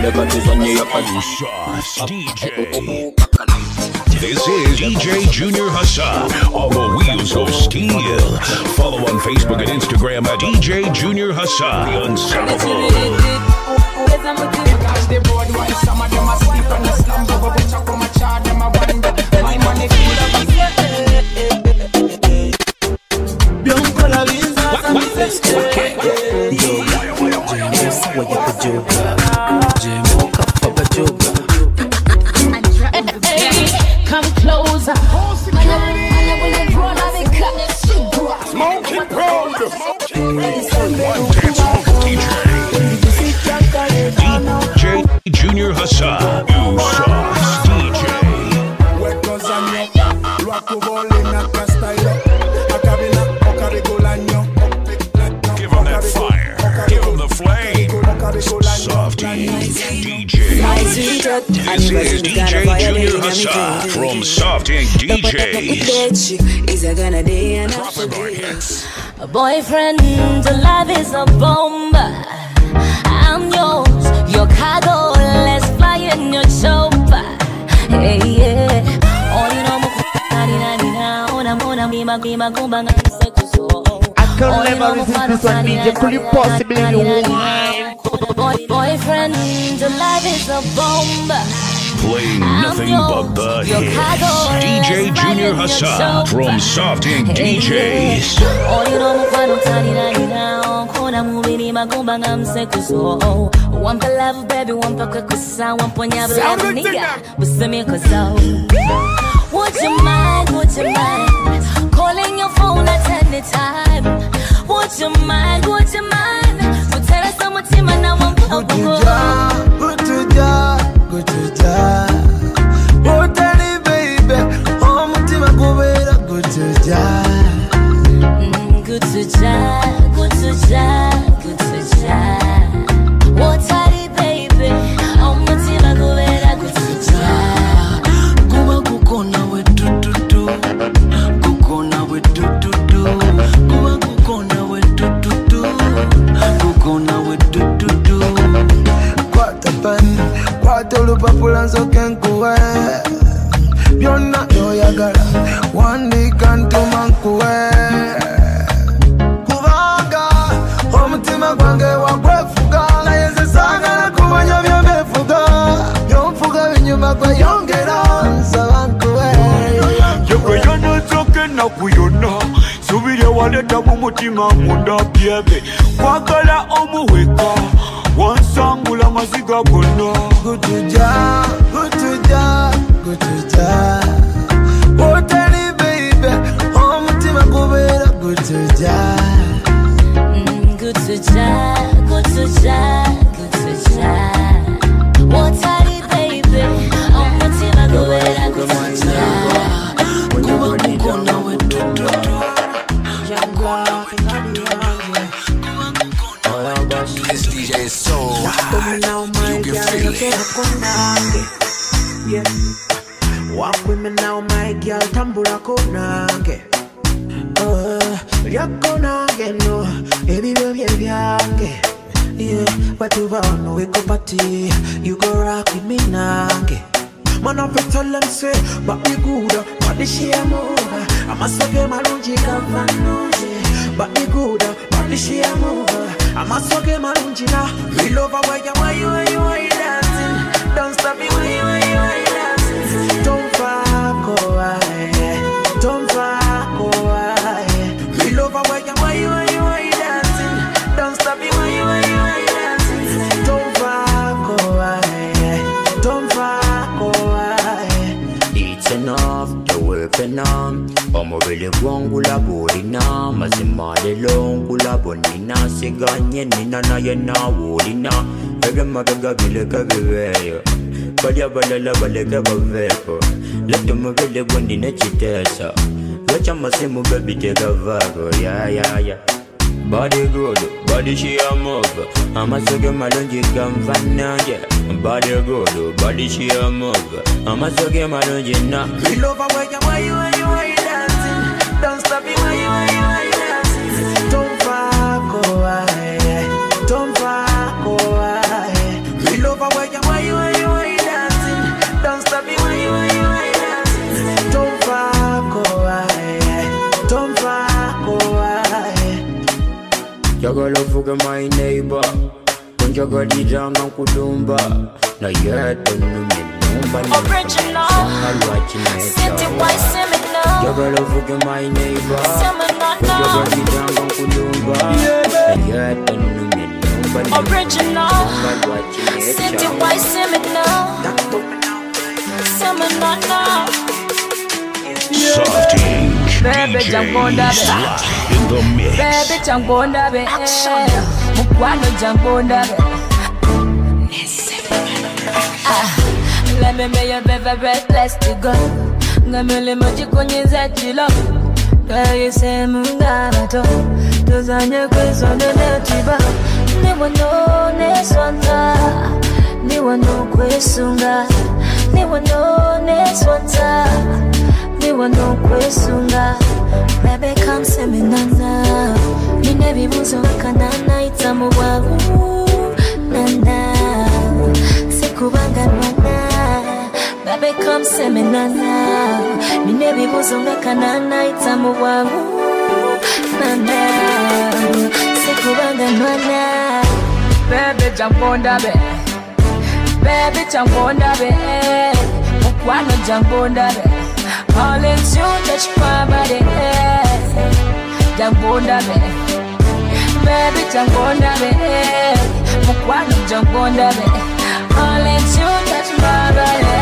the cut is on the upper. Sauce DJ. This is DJ Junior Hassan on the wheels of steel. Follow on Facebook and Instagram at DJ Junior Hassan, the unstoppable. The board while some of them are sleep on the slumber, but watch out for my child, them I wonder. My money Bianco la visa, come closer. Smoking proud. One dance hall DJ Junior Hassan, you sauce DJ. Give him that fire, give him the flame. Softy DJ. This is DJ Junior Hassan from Softy DJs. Is it gonna be enough? A boyfriend, the love is a bomb. I'm yours, your cargo. Let's fly in your chopper. Hey, yeah. Oh, you know, I can never resist this one, DJ. Could you possibly rewind? Boyfriend, the life is a bomb. Playing nothing but the hits. DJ Junior Hassan from Soft Ink DJs. Oh, you know, one for love, baby, one for quick sound, one for your love, nigga. But send me a cause would you mind, would you mind calling your phone at any time? Would you mind, would you mind? Would tell us someone team and now I'm good to job, good to job, good to job. Oh, tell me, baby, oh, my team, I go better, good to job. Good to job, good to job, good to job. Oh, tell me, baby, oh, my team, I go better, good to job. Kukona we do do do, kukona we do do do, kukona we do do do, kukona we do do do. Kwata pen, kwata lupapula nsoke nkuwe. Byonna yoyagala, wandi kantuma nkuwe. Kubanga, omutima gwange wagwefuga. Naye nze saagala kumanya by'obefuga. By'onfuga binyuma gwe yongera nsaba nkuwe. Yegweyona nsoke nakuyona subire waleta mu mutima munda byebe kwagala omuweka wansangula maziga gonna. Good to job, good to job, good to job. Oh, tell me, baby, oh, mutima kubera good to job. Good to job, good to job, good to job. Oh, tell me, baby, oh, mutima kubera good to job. Kukona we do do do. This DJ is so hot, you can feel it. Walk with me now, my girl, tambura konange. Yakonange no, baby, baby, yeah, but you wanna wake up party, you go rock with me nange. Man, I'm tell them say, but me good, but the share more. I must have my lungi come but me good, but the share more. I must have my lungi now. We love why you dancing. Don't stop me, why you dancing. Don't fuck away, don't fuck away. We love why you dancing. Don't stop me, why you dancing. Don't fuck away, don't fuck away. It's enough, the work enough. Omo really gwangula bolina mazima de longula bonina siganye nina na yena wolina ege magaga bileka bebeyo balya balala baleka baveko leto mubele bondine chitesa wacha masimu baby tega vago ya body good body she a move amasoge malonji kamfanaje body good body she a move amasoge malonji na we love why you dancing. Don't stop me, why you dancing. Don't fuck away, don't fuck away. We love why you Njagala fuge my neighbor. Njagala janga kudumba. Na yet Original. City boy seminar. Njagala fuge my neighbor. Njagala janga kudumba. Na yet Original. City boy seminar. Seminar. Softage Baby, DJ Jamponda, Slut in the mix. Baby, Jamponda, Mukwano Jamponda, let me make your baby blessed to go. Ngamele moji konyeza chilo. Kaya se mungato. Tuzanye kwezo nene tiba. Ni wano ne swanta. Ni wano kwesunga. Ni wano ne swanta. Ni wano kwesunga. Baby come see me nana. Mi nebi buzo kanana itamu wawu. Nana. Sikubanga nana. Baby come see me nana. Mi nebi buzo kanana itamu wawu. Nana. Sikubanga nana. Baby jump on that bed. Baby jump on that bed. Mukwano jump on that bed. I'll let you touch my body. Jump on that bed. Baby jump on that bed. Mukwano jump on that bed. I'll let you touch my body.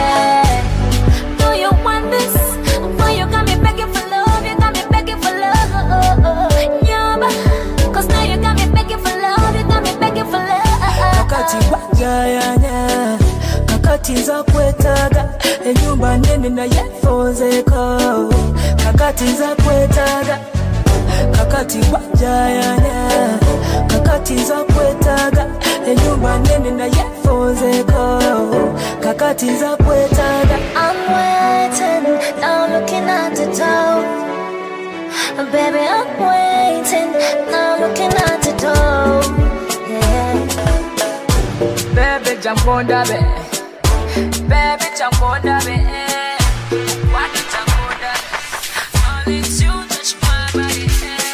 Do you want this? Do you got me begging for love? You got me begging for love. Yeah, cause now you got me begging for love. You got me begging for love. Kakati wajayanya, kakati za kwetaga, enyumba nene na yefonzeko. Kakati za kwetaga, kakati wajayanya, kakati za kwetaga, enyumba nene na yefonzeko. Kakati za kwetaga. I'm waiting, now looking at the door. Baby, I'm waiting, now looking at the door. Yeah. Baby, jump on that bed. Baby, jump on that bed. Why don't jump on that bed? I'll let you touch my body.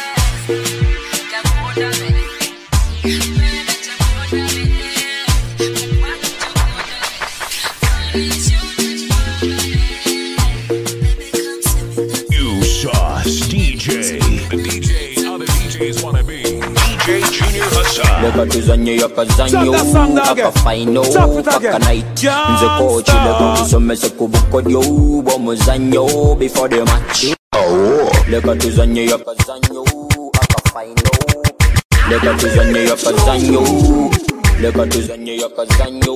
Jump on that bed. Baby, jump on that bed. Why don't jump on that bed? I'll let you touch my body. Baby, come see me now. You sauce DJ. The DJ other DJs wanna be. DJ Junior Hassan. Leka tuzanye yakazanyo akafaino kakanight nze coach leka tusomese kubukodyo bw'omuzanyo before the match. Leka tuzanye yakazanyo akafaino. Leka tuzanye yakazanyo. Leka tuzanye yakazanyo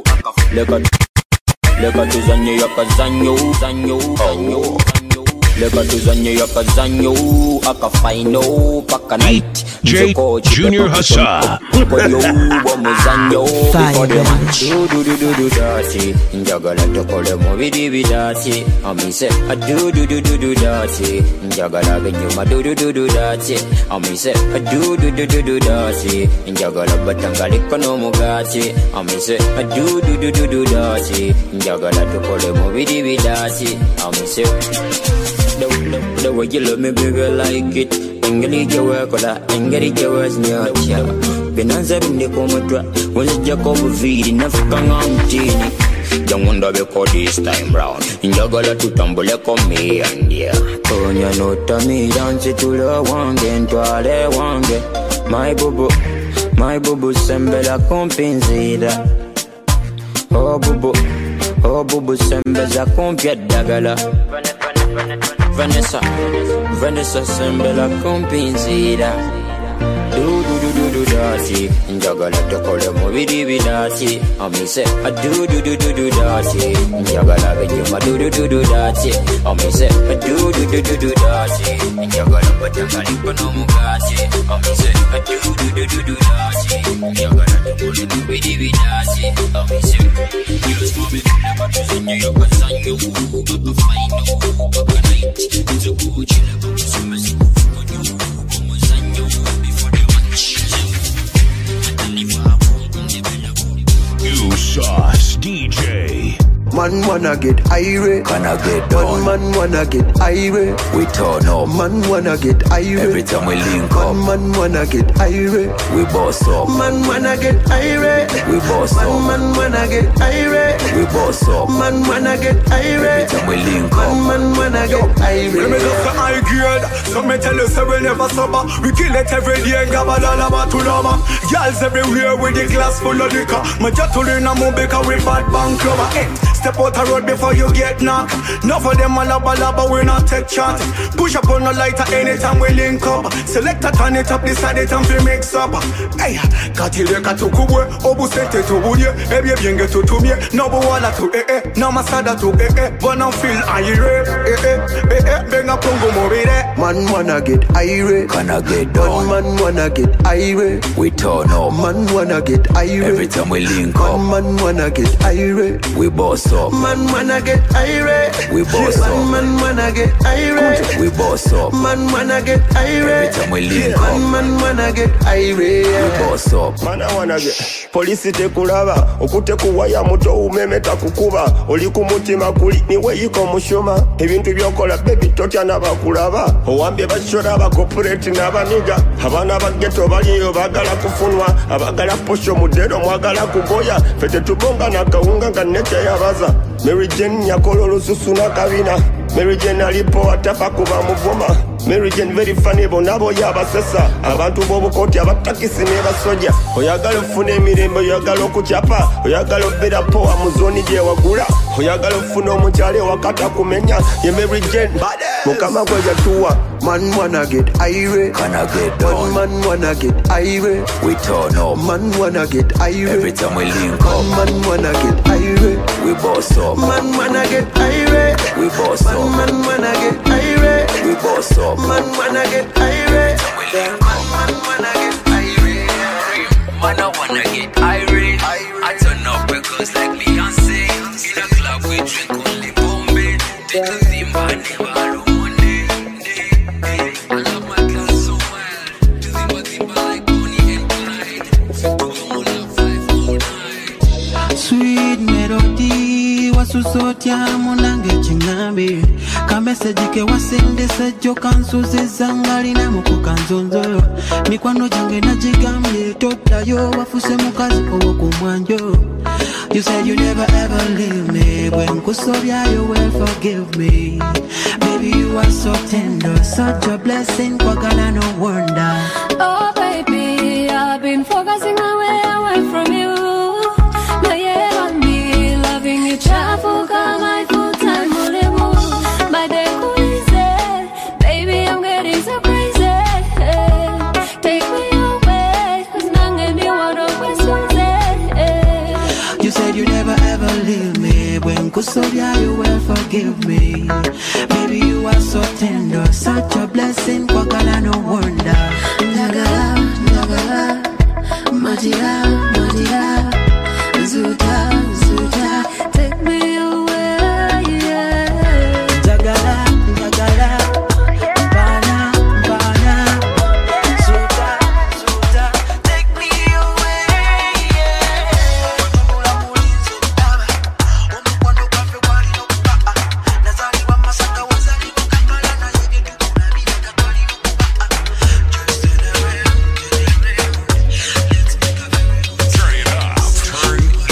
Leka tuzanye yakazanyo zanyo. Leka tuzanye yakazanyo akafaino kakanight DJ Junior Hassan. Koyo bw'omuzanyo before the match. Do dati njagala tokole mubiri bidati. Amise do dati njagala benyuma do dati. Amise do dati njagala batangaliko n'omugati. Amise do dati njagala tokole mubiri bidati. Amise the way you love me, baby, like it. Engeli jawa kola, engeli jawa nyacha. Binanza binde komatwa, wale jakobu vidi nafukanga mtini. Jangunda beko this time round. Njagala tutambule komi andia. Konya nota mi dansi tula wange, ntwale wange. My bubu sembela kompinzida. Oh bubu sembeza kompya dagala. Vanessa sembela kompinzira. Do dati njagala tokole mubiri bidati. Amise do dati njagala benyuma do dati. Amise do dati njagala batangaliko n'omugati. Amise do dati njagala tokole mubiri bidati. Amise just for me never tuzanye yakazanyo akafaino kakanight nze kuchile kusomesa kufukonyo omuzanyo before the match. You sauce DJ. Man wanna get irate. Can I get down? Man wanna get irate. We turn up. Man wanna get irate. Every time we link up. Man wanna get irate. We boss up. Man wanna get irate. We boss up. Man wanna get irate. We boss up. Man wanna get irate. Every time we link up. Man wanna get irate. Let me just say high grade. So me tell you say we never sober. We kill it every day. Gabalala to lava. Girls everywhere with the glass full of liquor. My Jatulina Mubeka with bad bank clubber. Step out the road before you get knocked. Enough of them a laba, we not take chance. Push up on the lighter anytime we link up. Select a turn it up, decide it and we mix up. Hey, katileka to kubwe, obu sete to budye. Ebye bienge to tumye, nobu wala to na masada to Wanna feel irate, benga pungu mobile. Man wanna get irate. Can I get down? Man wanna get irate. We turn up. Man wanna get irate. Every time we link up. Man wanna get irate. We boss up. Man wanna get irate. We boss up. Man wanna get irate. We boss up. Man wanna get irate. Every time we link up. Man wanna get irate. We boss up. Man I wanna get. Polisi tekulaba okute kuwaya muto umemeta kukuba oli ku mutima kuli niwe yiko mushoma ebintu byokola baby totya nabakulaba owambye bashora ba corporate n'abaniga abana bageto baliyo bagala kufunwa abagala posho mudero mwagala kugoya fete tubonga na kawunga nga neke yabaza Mary Jane yakola olususu na kabina Mary Jane alipo atapa kuba muvuma Mary Jane very funny bonabo yabasesa abantu b'obukoti abatakisi ne basoja oyagala ofuna emirembe oyagala okukyapa oyagala obera poa mu zoni gye wagula oyagala ofuna omukyale wakata kumenya ye Mary Jane mukama gwe yatuwa. Man wanna get irate. Can I get down? Man wanna get irate. We turn up. Man wanna get irate. Every time we link up. Man wanna get irate. We boss up. Man wanna get irate. We boss up. Man wanna get irate. We boss up. Man wanna get irate. Man wanna get irate. Man I wanna get irate. I turn up because like Beyonce. In a club we drink only Bombay. Take a Zimba never alone. Sweet melody wasusotya munange chingambi kameseji ke wasendesa joka nsuziza ngalina mukukanzonzo mikwano jange najigambye toddayo wafuse mukazi owokumwanjo. You said you never ever leave me. When kusobya you will forgive me. Baby you are so tender, such a blessing kwagala no wonder. Oh baby, I've been focusing away from you. Travel got my full time my day baby I'm getting so crazy. Take me away, 'cause you said you never ever leave me. When kusobya you will forgive me. Baby you are so tender, such a blessing kwagala no wonder. Ndagala, ndagala, madia, madia, zuta, zuta. Take me away, yeah. Jagala, jagala, bana, bana, zuta, zuta. Take me away, yeah. Mula mulinzi ndaba, omukwano gwafe gwali n'okubaa. Nazaalibwa Masaka wazaalibwa Kampala naye bye tukulabireka twali n'okubaa. Just in a way, let's make a very good Turn it up.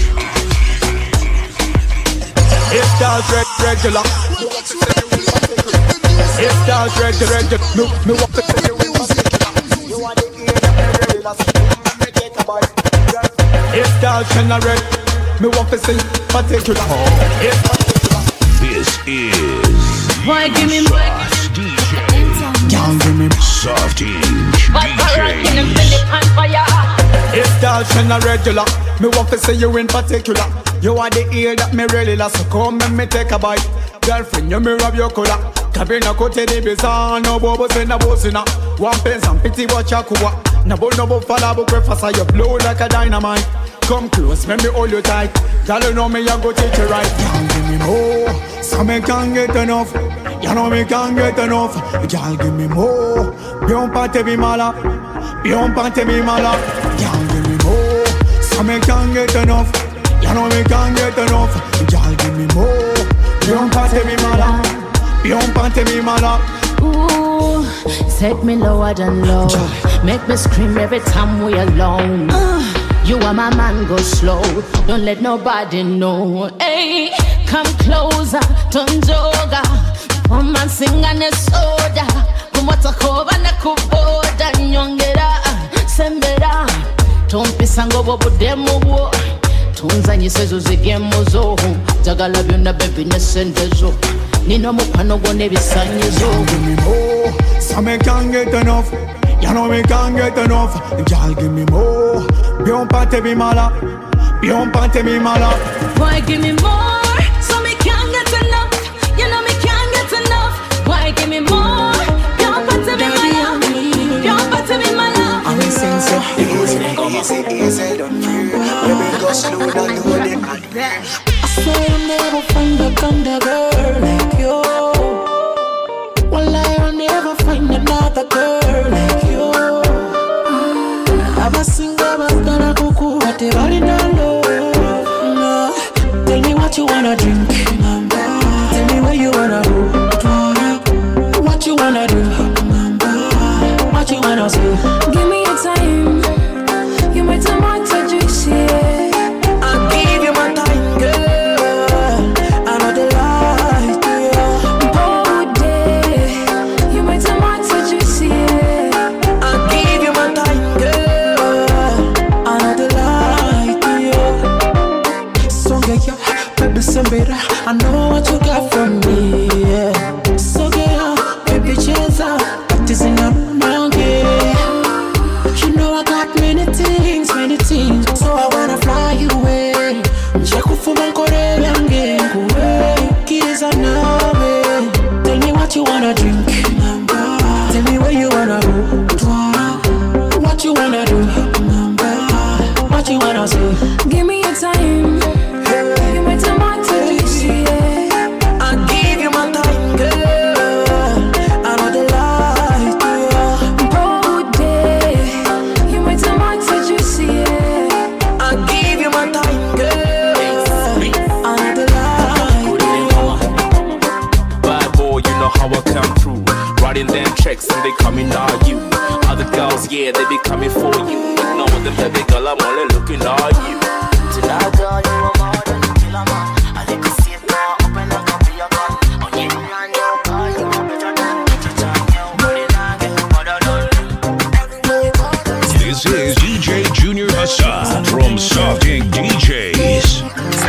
It's that regular. It's that regular. Me want to tell you in particular. You are the ear that me really last. Me take a bite. It's that general. Me want to say particular. It's particular. This is Boy, give me Sauce DJ. Can't give me Softy DJ. It's that regular. Me want to say you in particular. You are the ear that me really last. So come and me take a bite. Girlfriend, you me rub your collar. Kabina kote di bizarre. No bobo say na bosina. One pence and pity watch ya kuwa. Na bo fala bo kwefasa. You blow like a dynamite. Come close, make me hold you tight. Girl, you know me, I go teach you right. Can't give me more, so me can't get enough. You know me can't get enough. Girl, give me more. Bion pante mi mala, bion pante mi mala. Can't give me more, so me can't get enough. You know me can't get enough. Girl, party me mala. Beyond party me mala. Ooh, set me lower than low. Make me scream every time we alone. You are my man, go slow. Don't let nobody know. Hey, come closer, don't joga. Come and sing and a soda. Kumwata kova na kuboda. Nyongera, sembera. Tompi sango bobo demo wo. Tunza nyisezo zigemo zo. Jagala byonna baby nesendezo. Nino mupano gone bisanyizo. Give me more, so me can't get enough. You know me can't get enough. Girl, give me more. Beyond party me mala. Beyond party me mala. Boy, give me more, so me can't get enough. You know me can't get enough. Boy, give me more. Beyond party me mala. Beyond party me mala. I'm saying so. Easy, don't fear. Baby, go slow down, do it. I swear I'll never find a kind of girl like you. Well, I'll never find another girl like you. I'm a single, but gonna cuckoo, whatever in the love. Tell me what you wanna drink. Tell me where you wanna go. What you wanna do. What you wanna say. Give me your time. You might have my touch, you see. I'll give you my time, girl. I know the light, yeah. Oh, day. You might have my touch, you see. I'll give you my time, girl. I know the light, yeah. So yeah, baby, somebody, I know what you got from me, yeah. So yeah, baby, chase up, practicing up my game. You know I got many things, so I wanna fly you away. Njakufuma nkore yange kuwe, kiza nawe. Tell me what you wanna drink. Tell me where you wanna go. What you wanna do. What you wanna say. Give me your time. You might have my touch, you see. I'll give you my time, girl. I know the light, yeah. Oh, day. You might have my touch, you see. I'll give you my time, girl. I know the light, yeah. Bad boy, you know how I come through. Writing them checks and they coming at you. Other girls, yeah, they be coming for you. Ignore them, baby girl, I'm only looking at you. Tonight, girl, you are more than a killer man. I like to see it now, open up and be a gun. On you, man, you call you better than better than you. But it not get better than. This is DJ Junior Hassan from Soft Ink DJs.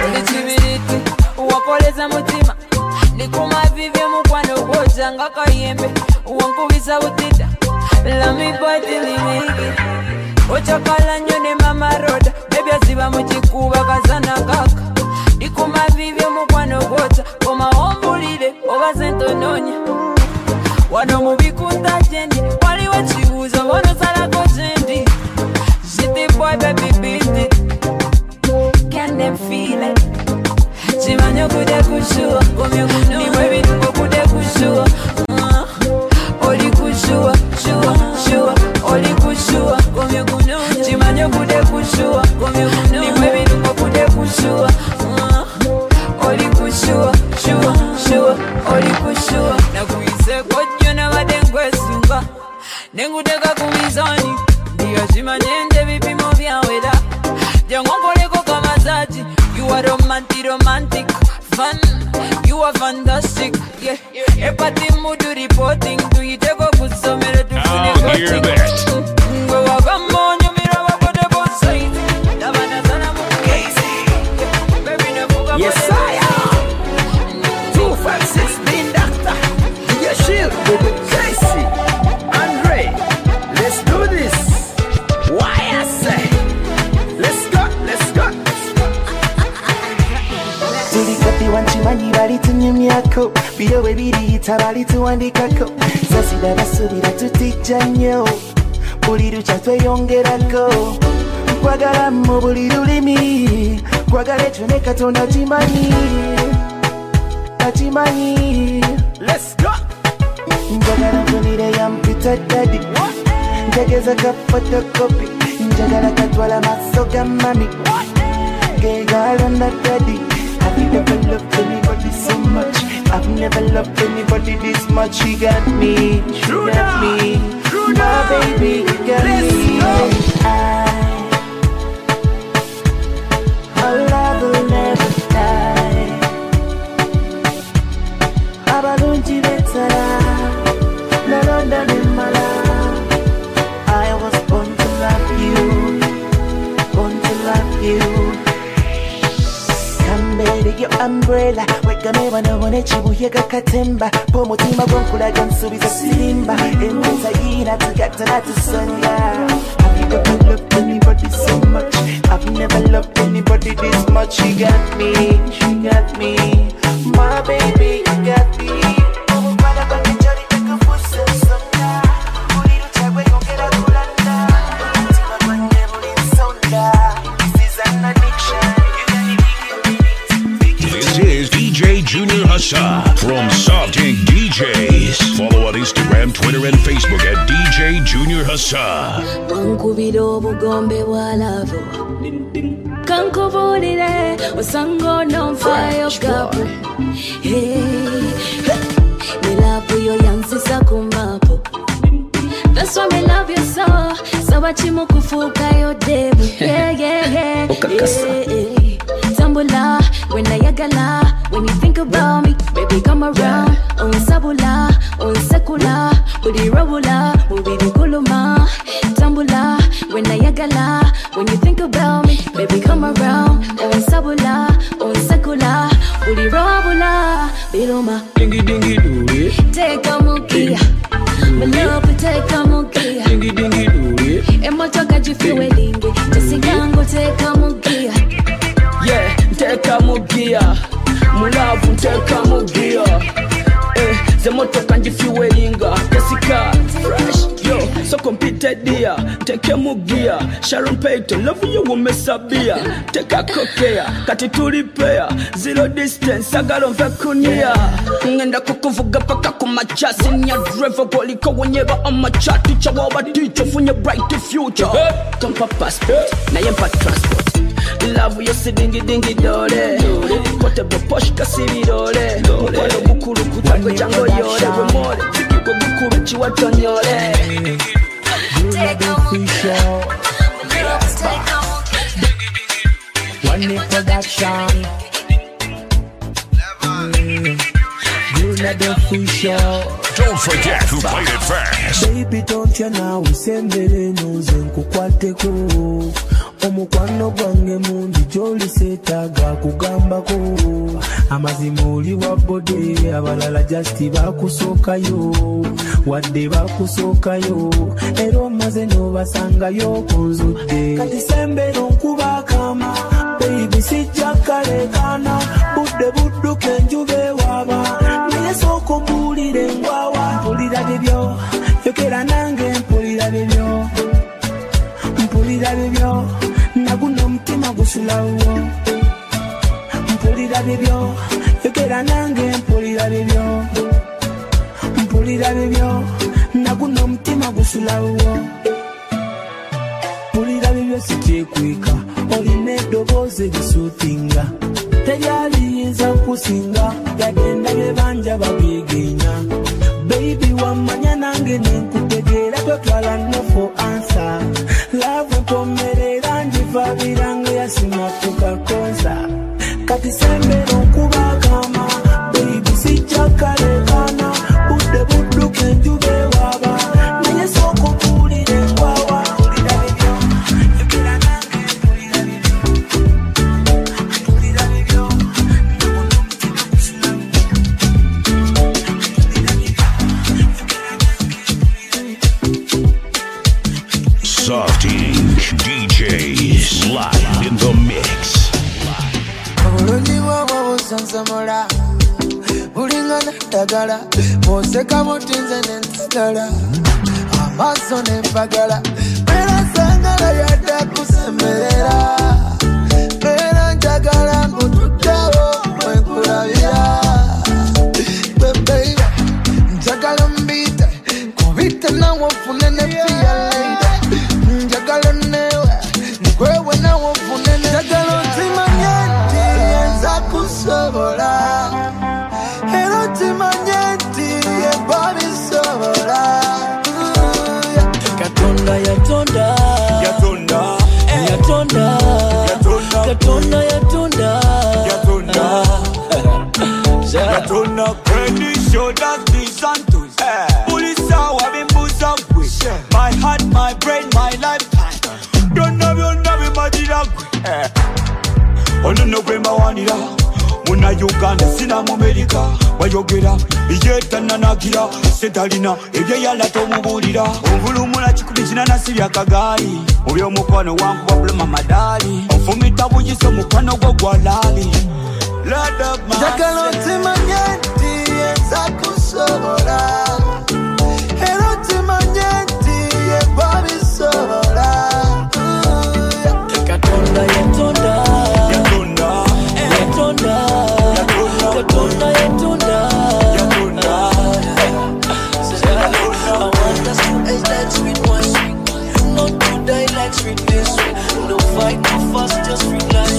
Wakoleza mutima likuma vivye mukwano gwoza nga kayembe wankubisa butita lami patilimiki ochakala nnyo ne mama roda ebyaziba mu kikuba kazana kaka likuma vivye mukwano gwoza omawombulire oba zentononya wano mu bikunda gyendi waliwo kibuuzo bonosalako gyendi City boy baby beat it. Can them feel it? Chimanyo kude kushua, komyo kuno. Ni wewe nungo kude kushua. Oli kushua, shua, shua. Oli kushua, komyo kuno. Chimanyo kude kushua, komyo kuno. Ni wewe nungo kude kushua. Oli kushua, shua, shua. Oli kushua. Na kuise kodyo na wadengwe sunga. Nengu deka kumizani. Ndiyo chimanyende vipimo vya weda. Jangonkoleko kama zaji. You are romantic, fun. You are fantastic, yeah. Epati mudu reporting. Do you take a good summer to feel it? Go wagamo, you mira wagode bosai. Davana sana mu crazy. Baby na fuga. Yes, I am. 256 Bean Doctor. Yeah, shield. Casey. Andre. Let's do this. Why I say? Let's go. Tulikati wanchimanyi bali tunyumyako Biyo webiriyita bali tuwandikako Sasida basubira tutijja nnyo Buli lucha tweyongerako Kwagala mu buli lulimi Kwagala ekyo ne Katonda kimanyi Akimanyi Let's go! Njagala nfunire ya mpita daddy Njageza ka photocopy Njagala katwala maso ga mami Gegala na daddy Have you ever loved anybody so much? I've never loved anybody this much. She got me, she got me. My baby, you got me. Our love will never die. Abalunji betara, no London in my love. I was born to love you, born to love you. Kambere your umbrella, weka me wana wane chibu yega katemba. Po mutima gonkula gansubiza sirimba. Enza ina tugata na tusanga. Have you ever loved anybody so much? I've never loved anybody this much. She got me, my baby, you got me. This is DJ Junior Hassa from Soft Ink DJs. Follow on Instagram, Twitter, and Facebook at DJ Junior Hassa. Wankubiro bugombe bwalavo kankubulire osango nomfayo gapu milapu yo yansisa kumapo. That's why me love you so. Sabachimu kufuka yo debu. Yeah. Tambula, when I yagala, when you think about me, baby come around. On sabula, on sekula, budi rabula, mubidi kuluma. Tambula, when I yagala, when you think about me, baby come around. On sabula, on sekula, budi rabula, biluma. Dingy dingy do it. Take a mukia. My love will take a mukia. Dingy dingy do it. Emotoka jifiwe lingi. Jesigango take a mukia. Yeah, take a mugia. Mulavu take a mugia. Zemotoka njifiwe linga. Jessica, fresh, yo, so competed dear. Take a mugia. Sharon Payton, love you woman sabia. Take a kokea, katituli pair. Zero distance, agalo mfekunia. Ngenda kukuvuga paka kumachasi. Nya driver poliko wenyeba amachati. Chawawa teacher, funye bright future. Tompa passport, na yempa transport. Love you si dingy dingy dole. Portable posh kasiri dole. Mkwano bukuru kutakwe jango yore. Remore, tikiko bukuru chiwatonyole. Take a official. One day production. Don't forget who played it first. Baby, don't you now sembere nuze nkukwateko. Omukwano gwange mungi joli setaga kugambako. Amazima oli wa bode abalala just bakusookayo. Wadde bakusookayo. Era omaze n'obasangayo kunzudde. Kati sembere nkuba kama. Baby sijja kalekana. Budde budduke enjuba ewaba. Naye sooka ombulire ngwawa. Mpulira bibyo. Yogera nange mpulira bibyo. Mpulira bibyo. Naguno mutima gusulawo. Mpulira bibyo. Yogera nange mpulira bibyo. Mpulira bibyo. Naguno mutima gusulawo. Mpulira bibyo sikyekweka. Olina eddoboozi lisuutinga. Teryaliyinza kusinga. Yagenda bebanja babyegeenya. Baby wamanya nange nenkutegeera twetwala no for answer. Love mpomerera njiva birange yasima tukakoza. Kati sembera okuba kama. Baby sijja kalekana. Budde budduke enjuba ewaba. Naye sooka ompulire ngwawa. Mpulira bibyo. Yogera nange mpulira bibyo. Mpulira bibyo. Naguno mutima gusulawo. Soft Ink DJs live in the mix. Obulungi bw'obwo busansamula bulingana ddagala bw'oseka mutinze n'entagala amaaso n'empagala era sangala yadde kusemerera era njagala nkutuddewo bwenkulabira bebeiba njagala mbite kubite nawe ofune ne piyaleide njagala newe nkwewe nawe ofune ne njagala nzimanye nti yenza kusa Katonda yatunda Yatunda kwenye shoulders these antus Polisa wabimbuza gwe My heart, my brain, my lifetime Byonna bimagira gwe Ono no gwe mbawanira Muna Uganda sina mu America Wayogera yetananagira Setalina ebyeyala tomubulira Onvulumula 18 bya kagaali Mu by'omukwano wangu wabuluma madali Onfumita buyiso mukwano gwo gwalali Njagala otimanye nti yenza kusobola Era otimanye nti yeba bisobola Katonda yatunda Katonda yatunda I want us to age like sweet wine, not to die like sweetness. No fight, no fuss, just relax.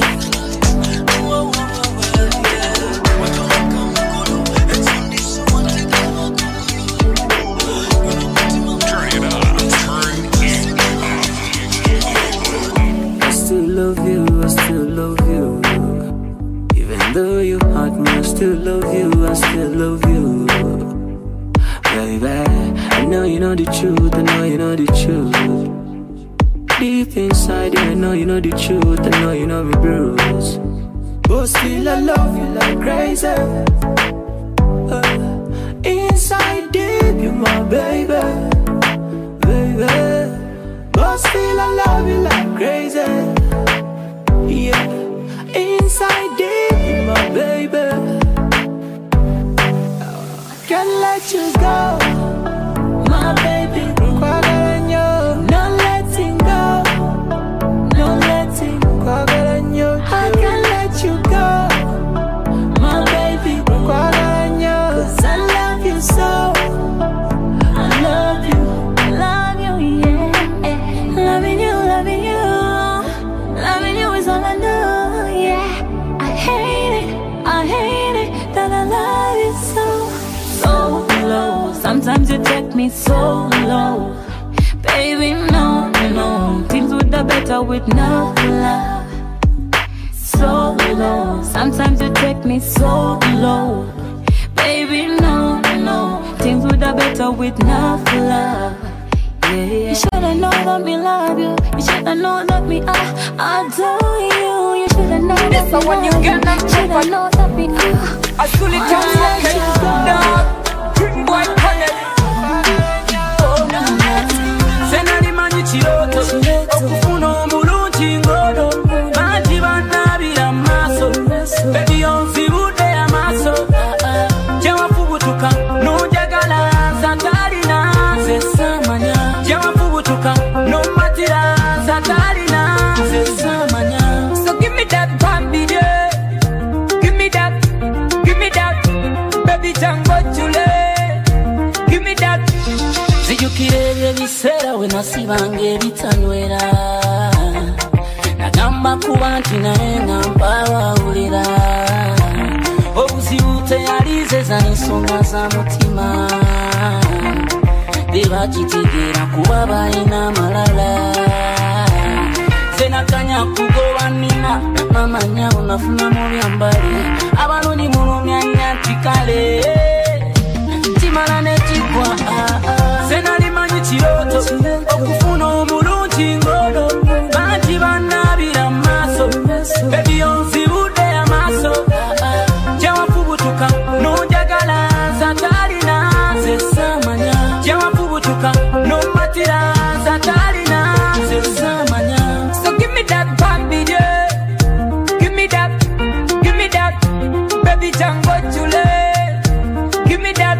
I still love you. Even though you hurt me, I still love you. I still love you, baby. I know you know the truth. I know you know the truth. Deep inside, yeah, I know you know the truth. I know you know me bruise. But still, I love you like crazy. Inside deep, you my baby, baby. But still, I love you like crazy. Yeah, inside deep, my baby. I can't let you go, my baby. No letting go, no letting go. I can't let you go, my baby. 'Cause I love you so. I love you, yeah. Loving you, loving you. Loving you is all I know, yeah. I hate it that I love you so low. Sometimes you take me so low, baby. No, things would have better with no love. So low. Sometimes you take me so low, baby. No, things would have better with no love. Yeah. You should've known that me love you. You should've known that me adore you. You should've known that me love you. You should've known that me I fully come from it. Dog, drink boy connect. Senali manyi chiroto. Okufuna omulungi ngodo. Bangi bannabira maaso. Baby onzibude amaaso. Gyewafubutuka nonjagala nzatalina nze samanya. No matira zatarina samanya. So give me that bambi, yeah. Give me that, baby jango chule. Give me that. Zijukire bisera we nasibange bitanwera. Nagamba kuba nti naye ngamba wawulira. Obuziute yalize za nsonga za mutima. Deba kitegera kuba balina malala. Zenakanya kugoba nina namanya unafuna mu byambali. Abaluni mulumya nyatikale kimala ne kigwa. Zenali manyi kiroto okufuna omulungi ngodo. Bangi bannabira maaso. Baby onzibude amaaso. Gyewafubutuka nonjagala zatalina nze samanya. No matira zatalina samanya. So give me that bambi, yeah. Give me that, baby jango chule. Give me that.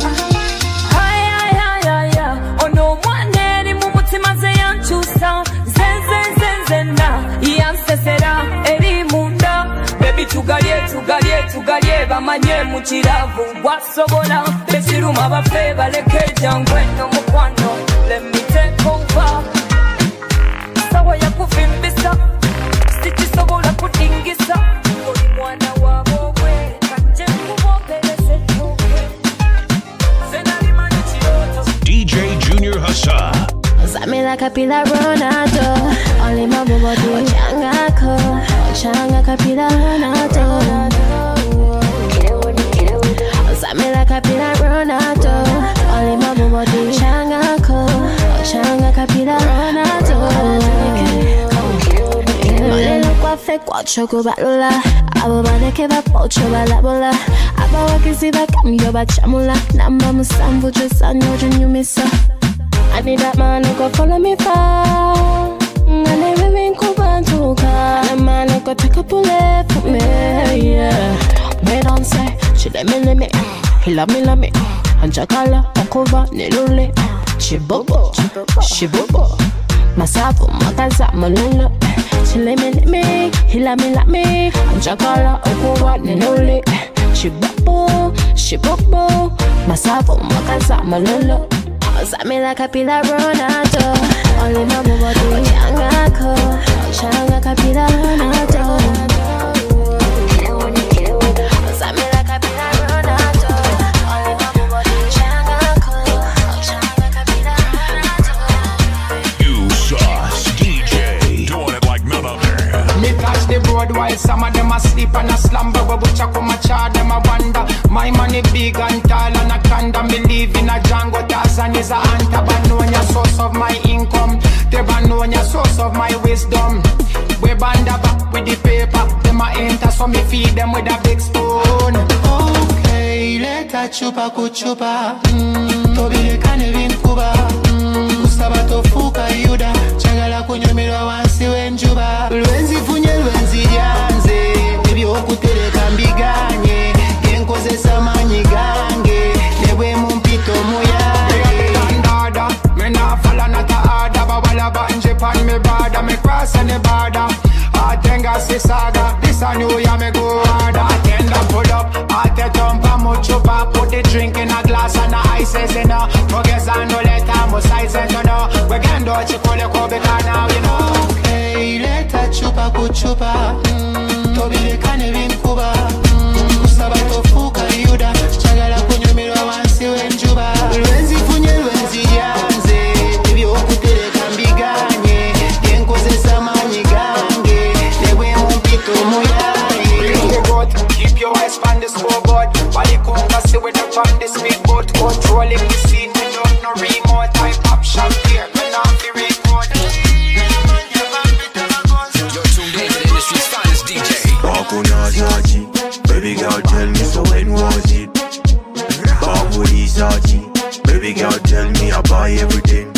Hi. Oh no one ni mumutima ze yanchusa. Zenzena yansesera eri munda. Baby tugalie bamanye mu kiravu wasobola. Besiruma bafe baleke jangwe no mukwano. Let me take over. Sawa ya kuvimbisa. Stitchi sobola kutingisa. Oli mwana wa bowe. Kanje kubopelese chukwe. Senali mani chiroto. DJ Junior Hassa. Zame like a pillar Ronaldo. Only my bobo do changako. like a pila Ronaldo. Zame like a pila Ronaldo. Only my body changa ko, changa kapila Ronaldo. Mole lo kwa fe kwa choko balula. Abo bane ke ba pocho balabola. Aba wakisi ba kamyo ba chamula. Namba musambu jusanyo junyumisa. I need that man who go follow me far. And everything could burn to car. The man who go take a bullet for me, yeah. We don't say, she let me. He love me. Anjakala, okova, nelule. Chibobo. Masafu, makaza, malula. She let me. He love me. Anjakala, okova, nelule. Chibobo. Masafu, makaza, malula. Zame like a pila Ronaldo. Only my body changa ko, changa kapila Ronaldo. Zame like a pila Ronaldo. Only my body changa ko, changa kapila Ronaldo. You sauce DJ, doing it like none other. Me touch the road while some of them asleep and a slumber. But which I come a charge them a wonder. My money big and tall and a condom. Believe in a Django Tarzan is a hunter. But knowing your source of my income. They ban knowing your source of my wisdom. We band back with the paper. Them a enter so me feed them with a big spoon. Okay, leta chupa kuchupa. Tobile kane vinkuba. Gustaba tofuka yuda. Chagala kunyumira wansi wenjuba. Lwenzi funye lwenzi yanze. Baby okutere kambiganye. Genkoze samanyi gange. Lewe mumpito muyaye. Tandada. Me na falla nata ada. Babala banje pan me bada. Me cross and the border. Atenga si saga. This a new year me go harder. Atenda pull up. Ate tumpa muchupa. Put the drink in a glass and the ice is in a. Forget and no letter. Mo size and no. We can do chikole kobe now you know. Okay, leta chupa kuchupa. Tobile kane vinkuba. Gustaba tofuka yuda. Chagala kunyumira wansi wenjuba. Lwenzi funye lwenzi yanze. Baby okutere kambiganye. Genkoze samanyi gange. Lewe mumpito muyaye. Bring the goat. Keep your eyes on the scoreboard. Wally kunga see with the on the speedboat. Controlling the seat without no remote. I pop shot here. Me not the record. You're tuned in to the industry's finest DJ. Bakuna Zaji, baby girl tell me so when was it? Bakuri Zaji, baby girl tell me I buy everything.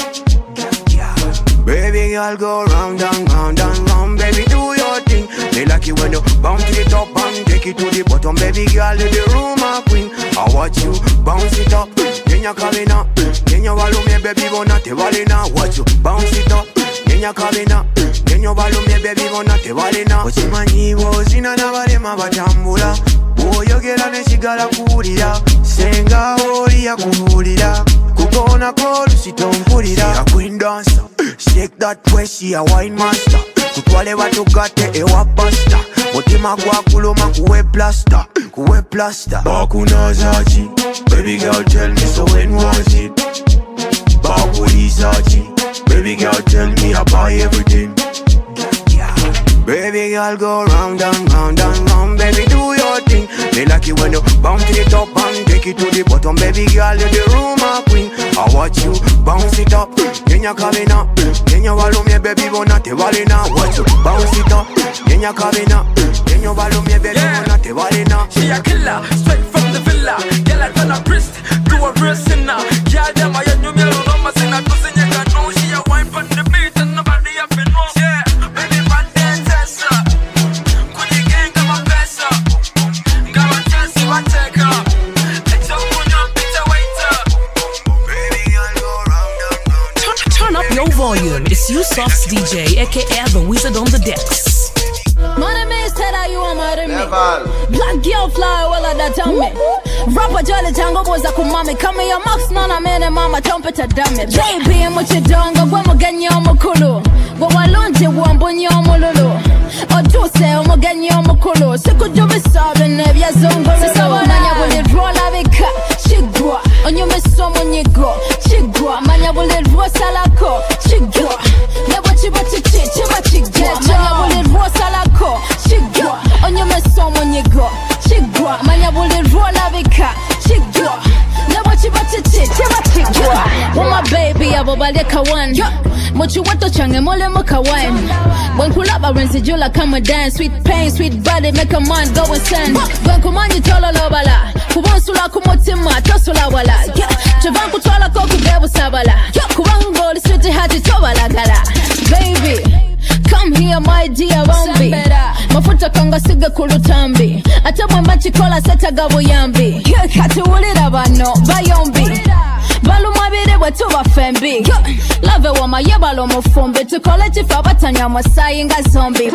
Baby girl go round and round and round, baby do your thing. They like it when you bounce to the top and take it to the bottom. Baby girl in the room a queen. I watch you bounce it up, Kenya Kabina. Kenya Walume baby wanna te walina. Watch you bounce it up, Kenya Kabina. Kenya Walume baby wanna te walina. Ochimanyi wozina na balema batambula. Oyogera ne sigala kuwulira. Senga oli yakubuulira. Kukona kolu sitompulira. She a queen dancer, shake that waist, she a wine master. Kutwale batugate ewa pasta. Mutima gwakuluma kuwe plaster. Bakuna Zaji, baby girl tell me so when was it? Bakuri Zaji, baby girl tell me I buy everything. Baby girl go round and round and round, baby do your thing. They like it when you bounce to the top and take it to the bottom. Baby girl in the room a queen. I watch you bounce it up, Kenya Kabina. Kenya Walume baby wanna te walina. Watch you bounce it up, Kenya Kabina. Kenya Walume baby wanna te walina. She a killer, straight from the villa. Girl I turn a priest to a person now. Girl them I you me no mas in a cousin you can know. She a wine on the beat and nobody up in know. Yeah, baby man dance her. Could you gang come a pesa? Come on chance you a take her. Let's up on your pizza waiter. Baby girl go round and round. Turn up your volume. It's you Softs DJ, aka the wizard on the decks. Money me said that you want mad me. Black girl fly well at that time me. Rapper jolly tango boys a kumami. Come here max nana mene mama trumpet a dummy. Baby muchi dongo gwa mugenye omukulu. Gwa walunje wambunye omululu. Oduse omugenye omukulu. Siku jubi sabe nebya zongo. Sisa wananya wuli rola vika. Chigwa. Onyume somo nyigo. Chigwa. Manya wuli rosa lako. Chigwa. Nebo chiba chichi chiba chigwa. Manya wuli rosa lako. Chigwa. abo balye kawan Mochi wato change mole mo kawan When kulaba rinse jula come a dance Sweet pain, sweet body make a man go insane When kumanyi tolo lobala Kubansula kumotima tosula wala Chavan kutwala koku bebu sabala Kubango li switi hati tobala gala Baby come here my dear Rombi Mafuta kanga siga kulutambi Atabwe machi kola seta gabo yambi Kati ulira bano bayombi Balu mabire wetu bafembi Love wama yebalo mufumbi Tukole chifa batanya mwasayi nga zombi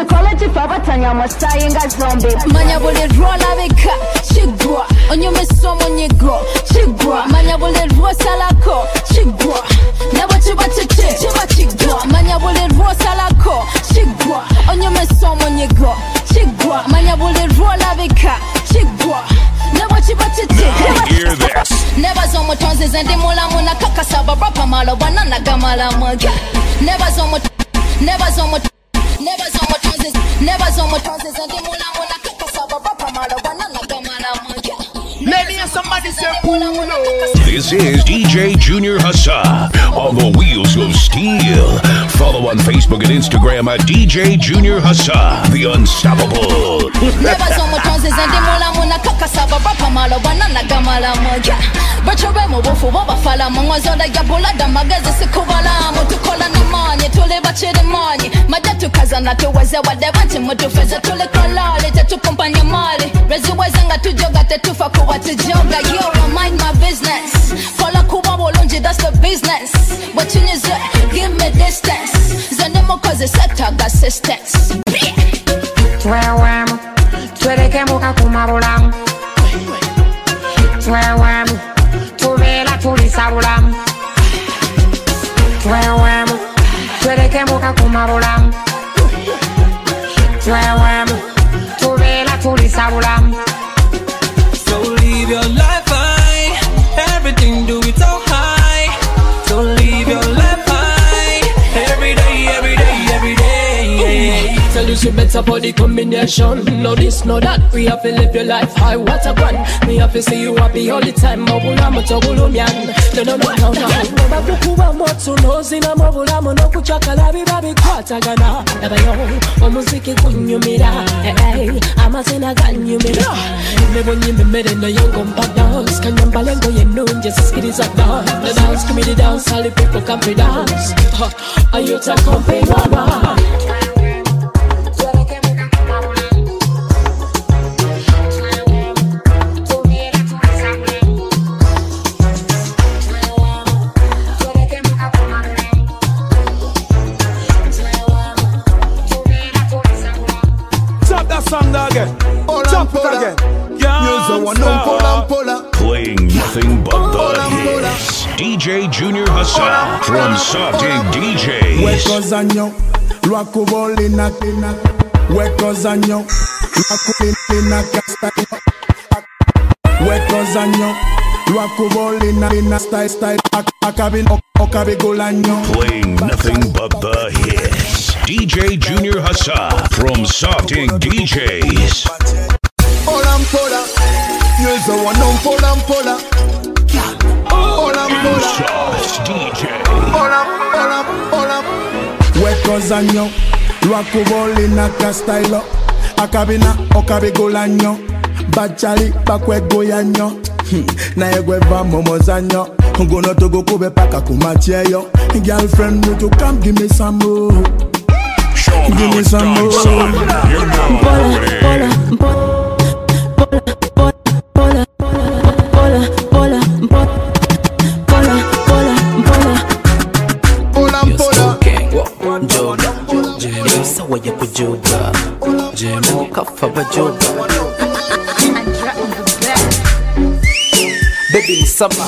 Manya buli rola bika Chigwa Onyume somo nyigro Chigwa Manya buli rosa lako Chigwa Nebo chiba chichi Chiba chigwa Manya buli rosa lako Chigwa Onyume somo nyigro Chigwa Manya buli rola bika Chigwa Nebo chiba chichi Hear this. Never zomo tonzi zendi mula muna kaka saba rapa malo banana gamala mwaga Never zomo tonzi zendi mula muna kaka saba rapa malo banana gamala mwaga Maybe somebody say This is DJ Junior Hassa on the wheels of steel. Follow on Facebook and Instagram at DJ Junior Hassa, the unstoppable. Never zomo tonzi zendi mula muna kaka saba rapa malo banana gamala mwaga Bachobe mu bufu bobafala mwa zonda ya bulada magezi sikubala mutukola namanye tule bachire manye majatu kazana tuweze wadebanti mutufeze tule kolale tetukumpanya mali reziweze nga tujoga tetufa kuwa tujoga yo mind my business kola kuwa bolonji that's the business but you need give me distance zanemo cause setaga assistance Twewem tweleke muka kumarulam Twewem tuvela tulisarulam Twewem tweleke muka kumarulam Twewem tuvela tulisarulam So live your life high, everything do it so high. So live your life high, every day, every day, every day. Tell you she better for the combination. No this, no that, we have to live your life high. What a one, me have to see you happy all the time. Mabula matobulu myan, no. Babu kuwa moto no zina mabula mono kuchakala bibabi kwata gana. Nabayo, omuziki kunyumira, hey, amazina ganyumira. Never knew me made in the young compact dance. Can you balengo ye noon just skid is a dance. The dance, give me the dance, all the people come to dance. Are you to come pay mama? Playing nothing but the hits. DJ Junior Hassa from Softig DJs. Wekozanyo, Luakubolina, Wekozanyo, Luakubolina, Wekozanyo, Luakubolina, style, Akabin, Okabigolanyo. Playing nothing but the hits. DJ Junior Hassa from Softig DJs. Pola, you're the one on Pola. Sauce DJ. Pola. Wekozanyo, Luakubolina, style, Akabina, Okabigolanyo. Bachali, Bakwegoyanyo. Na egweva momozanyo. Ngono to go kube paka kumacheyo. Girlfriend, would you come give me some more? Give me some more. Sawa ya kujoga Jemo kafa bajoga Baby ni sama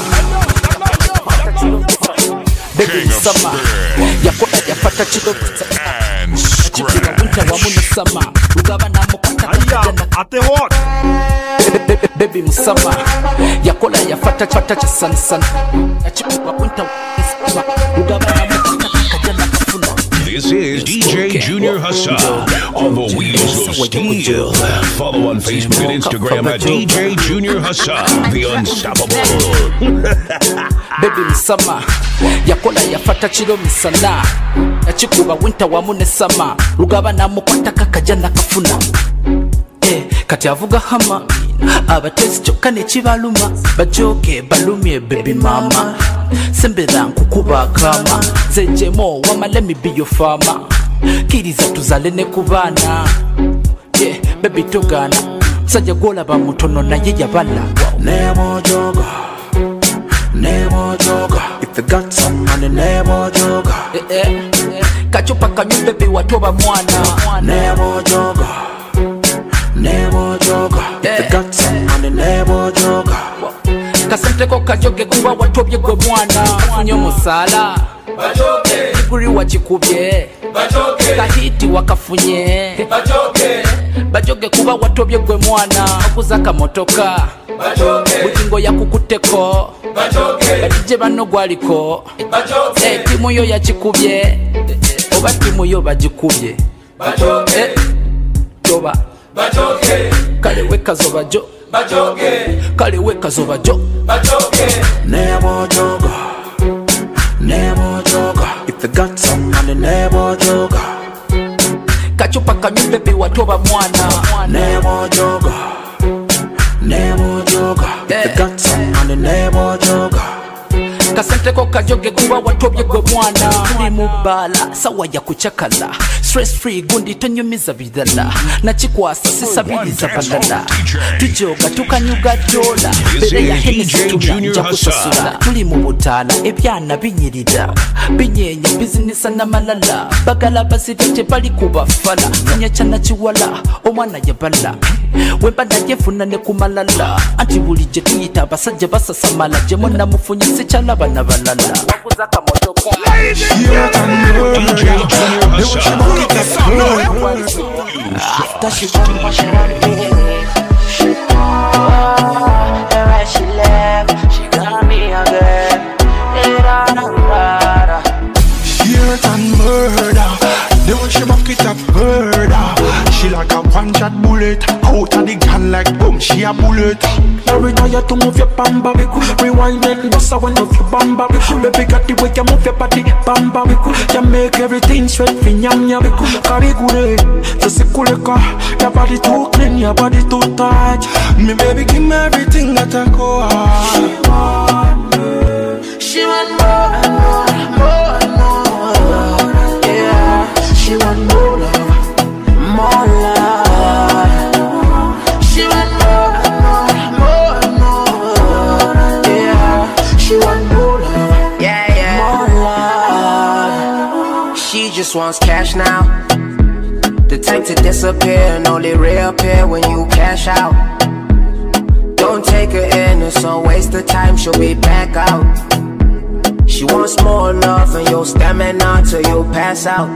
Baby ni sama Yapata chido Chipira winta wa muna sama Ugaba na mokata kakajana Ate what? Baby musama Yakola yafata chata cha san Chipira winta wa Ugaba na mokata kakajana kafuna This This is DJ Junior Hassan on the Wheels of Steel. Follow on Facebook and Instagram at DJ Junior Hassan, the Unstoppable. Baby misama yakola yafata chiro misana yachikuba winter wa mune sama rugaba namukwata kakajana kafuna kati avuga hama abatezi kyokka ne kibaluma bajoge balumye baby mama sembera nkukuba kama zejemo wama let me be your farmer kiriza tuzale ne kubana baby togana sajja golaba mutono naye yabala never joga if you got some money never joga kachupa kanyu baby watoba mwana never joga if you got some money never joga kasenteko kajoge kuba watobye gwe mwana funyo musala bajoge kuri wachikubye bajoge kahiti wakafunye bajoge kuba watobye gwe mwana akuza kamotoka bajoge bukingo yakukuteko bajoge badije bano gwaliko bajoge timu yo yachikubye oba timu yo bagikubye bajoge toba bajoge kale wekazoba jo bajoge kale wekazoba jo bajoge never joga if you got some money never joga kachupa kanyu baby watoba mwana never joga if you got some money never joga kasenteko kajoge kuba watobye gwe mwana tuli mubala sawa ya kuchakala stress free gundi tonyumiza bidala nachikwasa sisabiliza balala tujoga tukanyuga dola bere ya Hennessy tujanja kusasula tuli mubutala ebyana binyirira binyenya business na malala bagala basite bali kubafala kanya chana chiwala omwana yabala wembanda yefuna ne kumalala anti bulije tuyita abasajja basasamala jemo namufunye sechala bana balala wakuza kamotoka DJ Junior Hassan. after she left she got me again Hurt and murder. The way she back it up, murder. She like a one-shot bullet. Out of the gun like boom, she a bullet. Now retire to move your bamba. Rewind and bust a one of your bamba. Baby got the way you move your body, bamba. You make everything sweat for nyanya. Carry good, just a cool car. Your body too clean, your body too tight. Me baby give me everything that I go. She want more and more and more and more. Yeah, she want more love, more love. She want more and more and more and more. Yeah, she want more love, yeah, more love. She just wants cash now. The type to disappear and only reappear when you cash out. Don't take her in, it's a waste of time, she'll be back out. She wants more love and your stamina till you pass out.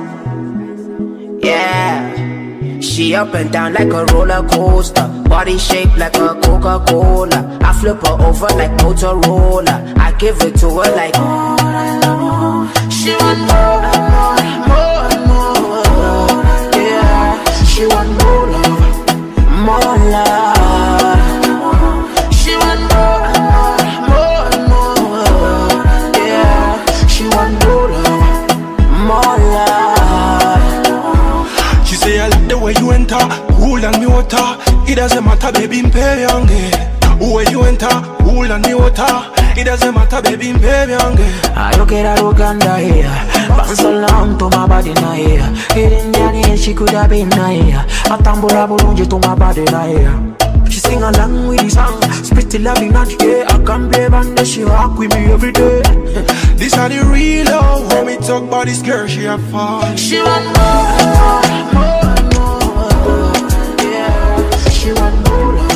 Yeah, she up and down like a roller coaster, body shaped like a Coca-Cola. I flip her over like Motorola. I give it to her like she want more and more and more and more. Yeah, she want more love, more love. She want more and more and more and more. Yeah, she want more love, more love. She say I like the way you enter, cool and me water. It doesn't matter, baby, pay yange. Where you enter, cool and me water. It doesn't matter, baby, baby, yange. I don't get a Uganda here. Been so long to my body na here. Hidden Johnny, she could have been na here. A tambura bulunji to my body na here. She sing along with the song, spit the love in the air. I can't play band, she rock with me every day. This are the real love. When we talk about this girl, she a fun. She want more and more and more and more. Yeah, she want more love.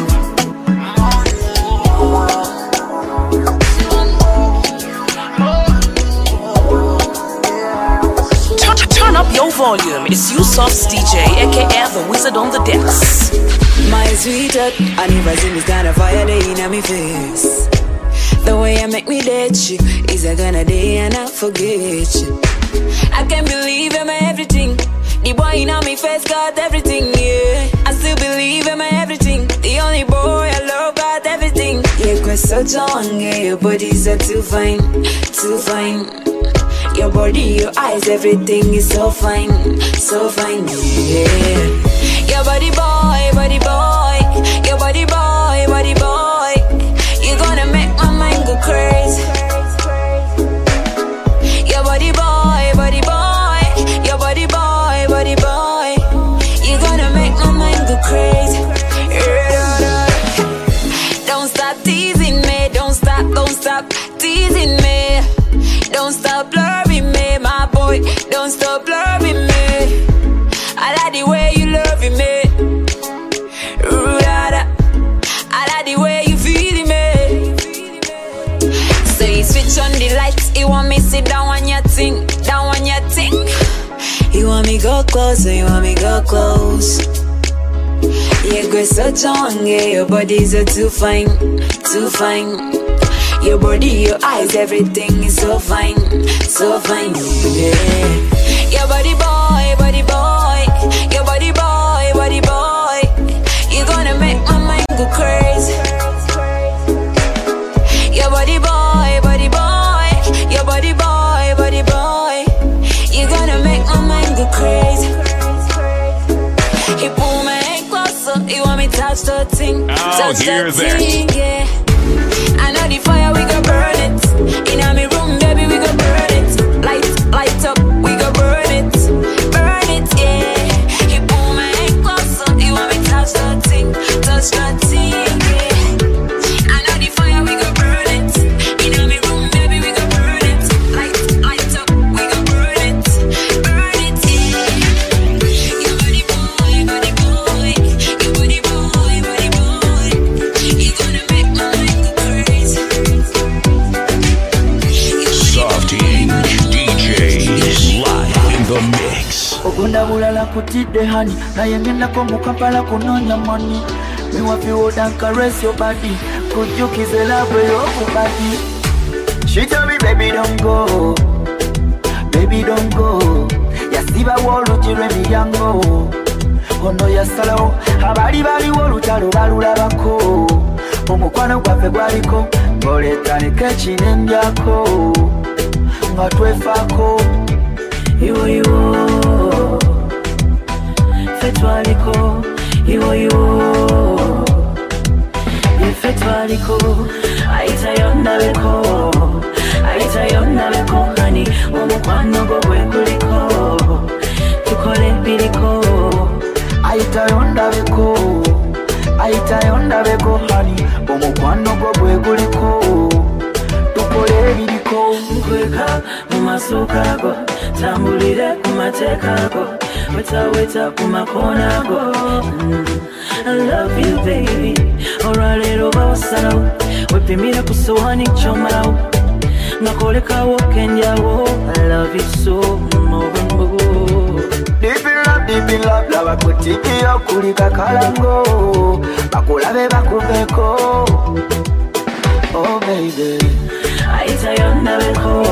Turn up your volume. It's Yusuf's DJ, aka the Wizard on the decks. My sweetheart, I never seen this kind of fire day in my face. The way you make me date you is a gonna day and I forget you. I can't believe I'm everything. The boy in my face got everything, yeah. I still believe I'm everything. The only boy I love got everything. Yeah, cause so young, yeah. Your body's too fine, too fine. Your body, your eyes, everything is so fine, yeah. Your body boy, body boy. Your body boy, body boy. You're gonna make my mind go crazy. Your body boy, body boy. Your body boy, body boy. You're gonna make my mind go crazy. Don't stop teasing me, don't stop teasing me. Don't stop loving me, my boy. Don't stop loving me. I like the way you loving me. I like the way you feeling me. So you switch on the lights. You want me sit down on your thing, down on your thing. You want me go close, you want me go close. Yeah, go so young, yeah. Your body's too fine, too fine. Your body, your eyes, everything is so fine, yeah. Your body boy, body boy. Your body boy, body boy. You're gonna make my mind go crazy. Your body boy, body boy. Your body boy, body boy. You're gonna make my mind go crazy. He pull my head closer. You want me touch the thing, touch the thing, yeah. I know the fire, we go burn it. In my room, baby, we go burn it. Light up, we go burn it, yeah. He pull my head closer. You want me touch the thing, yeah. I know the fire, we go burn it. In my room, baby, we go burn it. Light up, we go burn it, yeah. Your body boy, body boy. Your body boy, body boy. You gonna make my mind go crazy. Softy DJs live in the mix. Ogunda bulala kutide honey. Na yengenda ko mukapala kunonya money. Me want you hold and caress your body. Could you kiss the love your body? She tell me baby don't go. Baby don't go. Yasiba wolu jiremi yango. Ono yasalo. Abali bali wolu talo balulabako. Omukwano gwafe gwaliko. Boletane kechine njako. Nga twefako. Iwo Fetwaliko. Iwo Fetwaliko. Aita yonna beko honey. Omukwano gwo gwekuliko. Tukole biliko. Aita yonna beko honey. Omukwano gwo gwekuliko. Tukole biliko. Nkweka mumasuka go. Tambulire kumateka go. Weta kumakona go. I love you baby. Oralero bawasalawo. Wepimira kusohani chomalawo. Nakoleka wokenjawo. I love you so more. Deep in love, lava kutikia kulika kalango. Bakulabe bakuveko. Oh baby. Aita yonna beko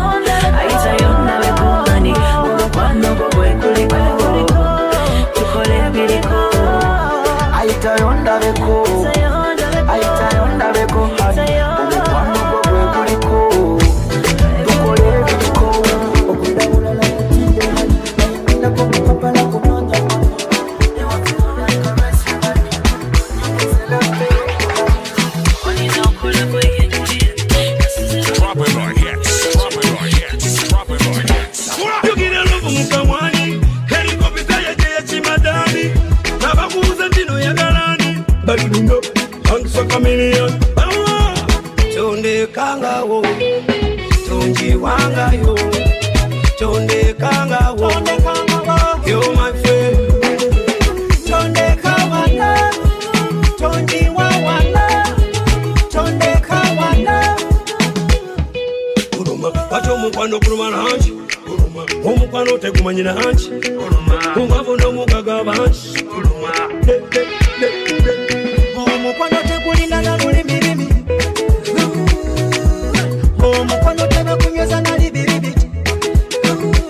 honey. Omukwano gwo gwekuliko. Tukole biliko. Aita yonna beko honey. Omukwano gwo gwekuliko. Tukole biliko. Ogunda bulala kutide honey. Nako mukapala kunonya money. Balingo, Hansa Chameleon. Tonde kanga wo, tonji wanga yo. Tonde kanga wo, you're my friend. Tonde kawana, tonji wawana. Tonde kawana. Kuruma, pacho mukwano kuruma na hanchi. Omukwano tegumanyina hanchi. Umavo no mugaga banchi. Omukwano tegulina na lulimirimi. Omukwano tena kunyweza na libiribiti.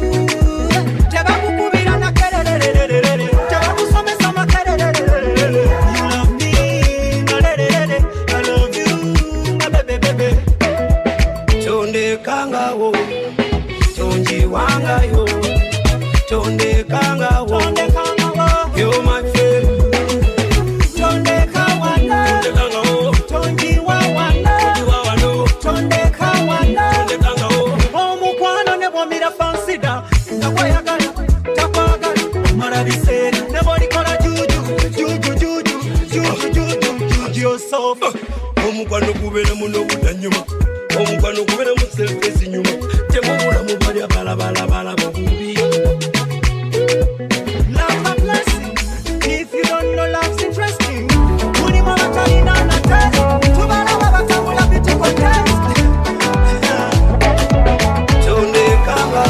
yourself. Omukwano kubera muno butanyuma. Omukwano kubera mu selfie nyuma. Temubula mu bali bala babubi. Love a blessing. If you don't know love's interesting. Muni mama tani na na test. Tubala baba tambula biti contest. Tonde kanga.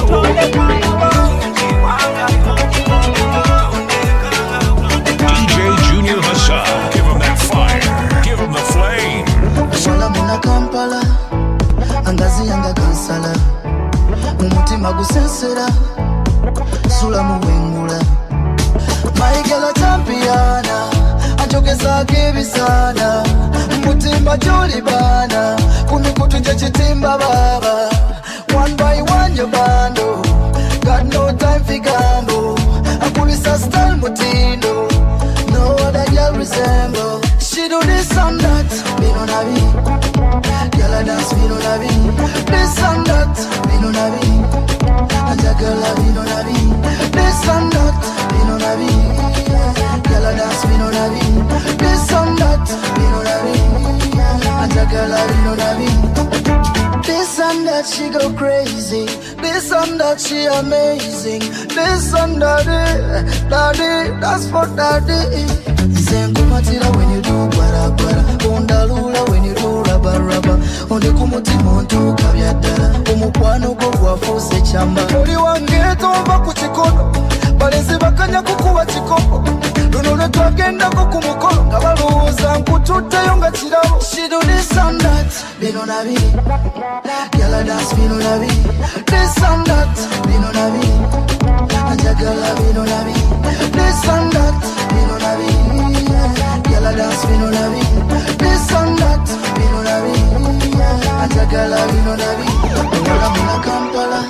DJ Junior Hassan, give him that fire, give him the flame. Wala muna Kampala, angazi yanga kansala. Umutima gusensera, sula muwengula. Maigela champiana, ajogeza kibisana. Mutimba joli bana, kumikutu nje chitimba baba. One by one you bando, got no time for gamble. Akulisa style mutindo, no other girl resemble. She do this and that, me no nabi. Girl I dance, me no nabi. This and that, me no nabi. Anja girl I me no nabi. This and that, me no nabi. Girl I dance, me no nabi. This and that, me no nabi. Anja girl I me no nabi. This and that she go crazy. This and that she amazing. This and daddy, that's for daddy. Zenkumatira when you do bara. Ondalula when you do raba. Onde kumutima ontuka byaddala. Omukwano gwo gwafuse chamba. Oli wange tova ku kikono. Balenzi bakanya kukuwa kikopo. Luno lwe twagendako ku mukolo nga balowooza nkutuddeyo nga kirabo. She do this and that, bino nabi. Girl I dance, bino nabi. This and that, bino nabi. Anjagala bino nabi. This and that, bino nabi. Girl I dance, bino nabi. This and that, bino nabi. Anjagala bino nabi. Wala muna Kampala.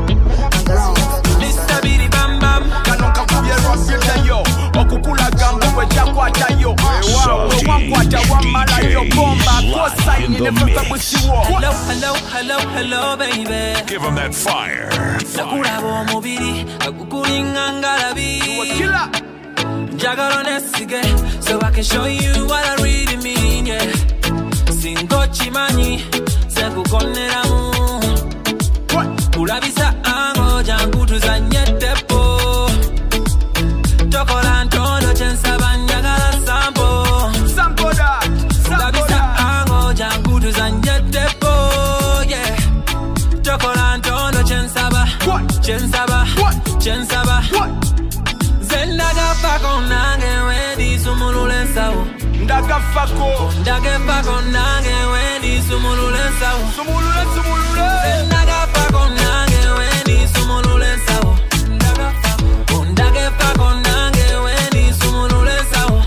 Mr. Bidi Bam Bam, kanonka kubye rosita yo. Okukula gambo we chakwata yo. Wakwata wamala yo bomba. Kosa ine fata bushiwo. Hello, baby. Give him that fire. Nakurabo mubiri, akukulinga ngalabi. Jagalo nesige, so I can show you what I really mean, yeah. Singo chimani, sekukonera mu. Ulabisa ango jangu tuzanyetepo. Tokola ntondo chensaba njagala sampo. Sampo that. Ulabisa ango jangu tuzanyetepo, yeah. Tokola ntondo chensaba. Chensaba. Zendaga fako nange wedi sumulule sawo. Ndaga fako nange wedi sumulule sawo. Sumulule. Zendaga fako nange wedi sumulule sawo. Ndaga fako nange wedi sumulule sawo.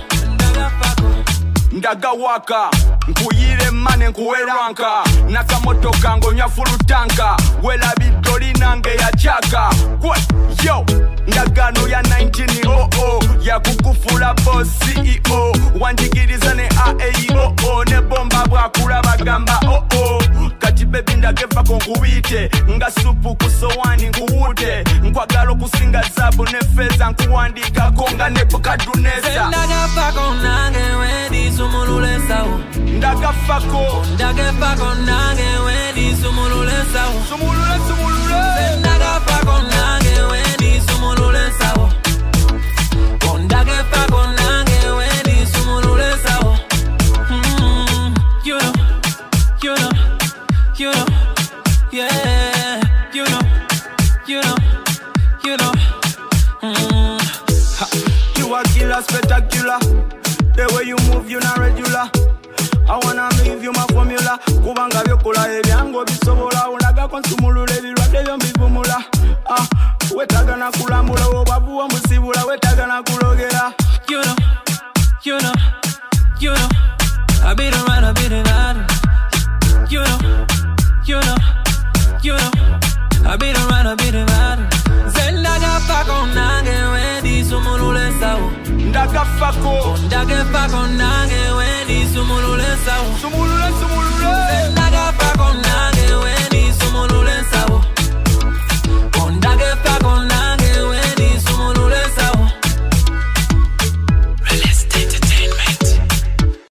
Ndaga waka nkuyire mane nkuweranka nakamotoka ngonya fulutanka wela bidoli nange ya chaka yo ndagano ya 1900 ya kukufula boss CEO wanjigiriza ne AEO ne bomba bwakula bagamba kati baby ndagefa konkubite nga supu kusowani nkuwute nkwagalo kusinga zabu ne feza nkuwandika konga ne bukadunesa ndaga fako nange wedi sumulule sawo. Ndaga fako nange wedi sumulule sawo. Sumulule. Ndaga fako nange wedi sumulule sawo. Ndaga fako nange wedi sumulule sawo. You know, yeah. You know. You are killer, spectacular. The way you move, you not regular. I wanna leave you my formula. Kubanga byokola ebyango bisobola. Olaga konsumulula ebirwadde byo mbivumula. Wetaga na kulambula obavu wa musibula. Wetaga na kulogera. You know. I beat around, I beat around. You know. I beat around, I beat around. Zendaga fako nange wedi sumulule sawo. Ndaga fako nange wedi sumulule sawo. Sumulule.